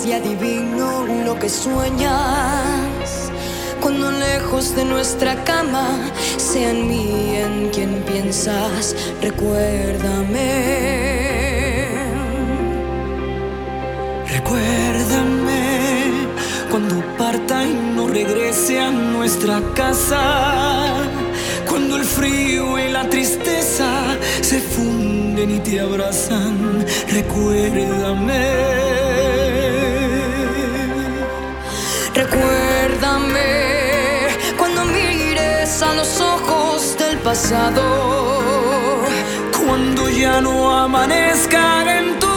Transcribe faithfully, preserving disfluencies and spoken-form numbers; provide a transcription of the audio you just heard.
y adivino lo que sueñas. Cuando lejos de nuestra cama sea en mí en quien piensas, recuérdame. Recuérdame cuando parta y no regrese a nuestra casa, cuando el frío y la tristeza se funden y te abrazan. Recuérdame. Recuérdame cuando mires a los ojos del pasado, cuando ya no amanezca en tu